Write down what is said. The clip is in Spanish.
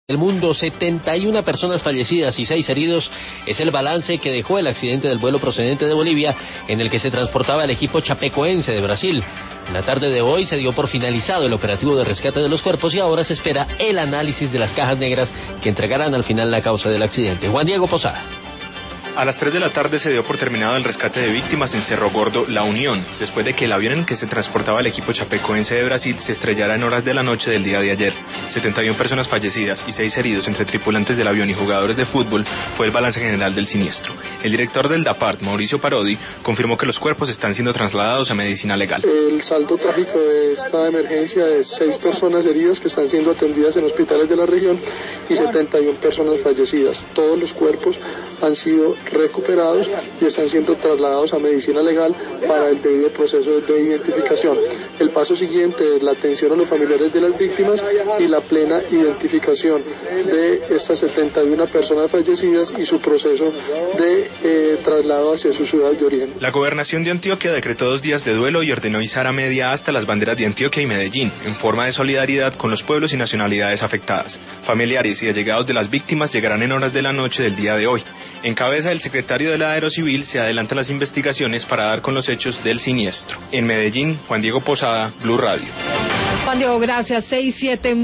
El mundo, 71 personas fallecidas y 6 heridos es el balance que dejó el accidente del vuelo procedente de Bolivia en el que se transportaba el equipo chapecoense de Brasil. En la tarde de hoy se dio por finalizado el operativo de rescate de los cuerpos y ahora se espera el análisis de las cajas negras que entregarán al final la causa del accidente. Juan Diego Posada. A las 3 de la tarde se dio por terminado el rescate de víctimas en Cerro Gordo, La Unión, después de que el avión en el que se transportaba el equipo chapecoense de Brasil se estrellara en horas de la noche del día de ayer. 71 personas fallecidas y 6 heridos entre tripulantes del avión y jugadores de fútbol fue el balance general del siniestro. El director del DAPART, Mauricio Parodi, confirmó que los cuerpos están siendo trasladados a medicina legal. El saldo trágico de esta emergencia es 6 personas heridas que están siendo atendidas en hospitales de la región y 71 personas fallecidas. Todos los cuerpos han sido recuperados y están siendo trasladados a medicina legal para el debido proceso de identificación. El paso siguiente es la atención a los familiares de las víctimas y la plena identificación de estas 71 personas fallecidas y su proceso de traslado hacia su ciudad de origen. La gobernación de Antioquia decretó 2 días de duelo y ordenó izar a media asta las banderas de Antioquia y Medellín, en forma de solidaridad con los pueblos y nacionalidades afectadas. Familiares y allegados de las víctimas llegarán en horas de la noche del día de hoy. En cabeza del secretario de la Aerocivil se adelantan las investigaciones para dar con los hechos del siniestro. En Medellín, Juan Diego Posada, Blue Radio. Juan Diego, gracias. 6-7